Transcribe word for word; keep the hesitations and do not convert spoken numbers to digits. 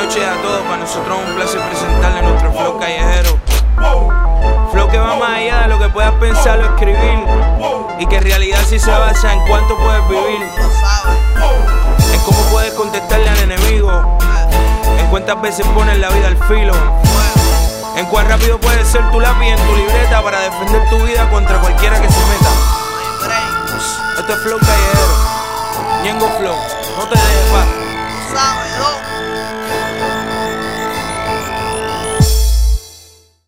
noches a todos, para nosotros es un placer presentarle nuestro flow callejero. Flow que va más allá de lo que puedas pensar o escribir, y que en realidad sí se basa en cuánto puedes vivir, en cómo puedes contestarle al enemigo, en cuántas veces pones la vida al filo, en cuán rápido puede ser tu lápiz en tu libreta para defender tu vida contra cualquiera que se meta. Esto es Flow Callejero, Ñengo Flow, no te dejes, pa.